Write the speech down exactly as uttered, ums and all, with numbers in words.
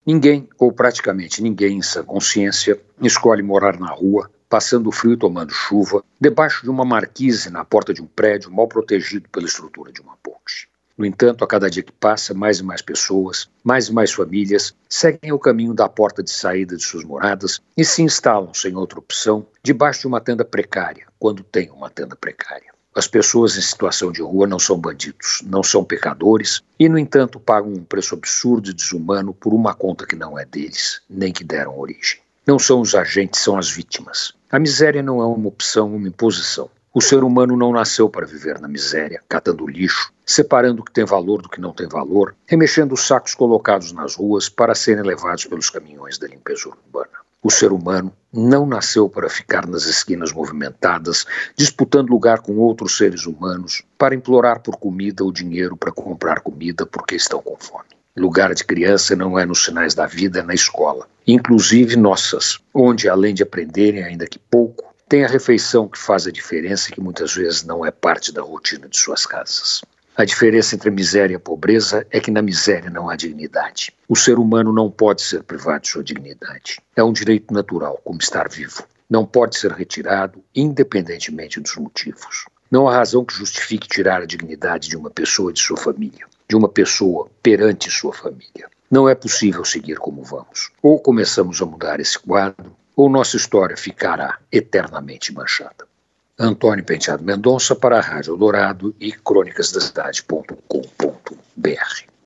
Ninguém, ou praticamente ninguém em sã consciência, escolhe morar na rua, passando frio e tomando chuva, debaixo de uma marquise na porta de um prédio mal protegido pela estrutura de uma ponte. No entanto, a cada dia que passa, mais e mais pessoas, mais e mais famílias, seguem o caminho da porta de saída de suas moradas e se instalam, sem outra opção, debaixo de uma tenda precária, quando tem uma tenda precária. As pessoas em situação de rua não são bandidos, não são pecadores e, no entanto, pagam um preço absurdo e desumano por uma conta que não é deles, nem que deram origem. Não são os agentes, são as vítimas. A miséria não é uma opção, uma imposição. O ser humano não nasceu para viver na miséria, catando lixo, separando o que tem valor do que não tem valor, remexendo os sacos colocados nas ruas para serem levados pelos caminhões da limpeza urbana. O ser humano não nasceu para ficar nas esquinas movimentadas, disputando lugar com outros seres humanos, para implorar por comida ou dinheiro para comprar comida porque estão com fome. Lugar de criança não é nos sinais da vida, é na escola, inclusive nossas, onde, além de aprenderem, ainda que pouco, tem a refeição que faz a diferença e que muitas vezes não é parte da rotina de suas casas. A diferença entre a miséria e a pobreza é que na miséria não há dignidade. O ser humano não pode ser privado de sua dignidade. É um direito natural, como estar vivo. Não pode ser retirado, independentemente dos motivos. Não há razão que justifique tirar a dignidade de uma pessoa e de sua família, de uma pessoa perante sua família. Não é possível seguir como vamos. Ou começamos a mudar esse quadro, ou nossa história ficará eternamente manchada. Antônio Penteado Mendonça para a Rádio Eldorado e crônicas da cidade ponto com ponto br.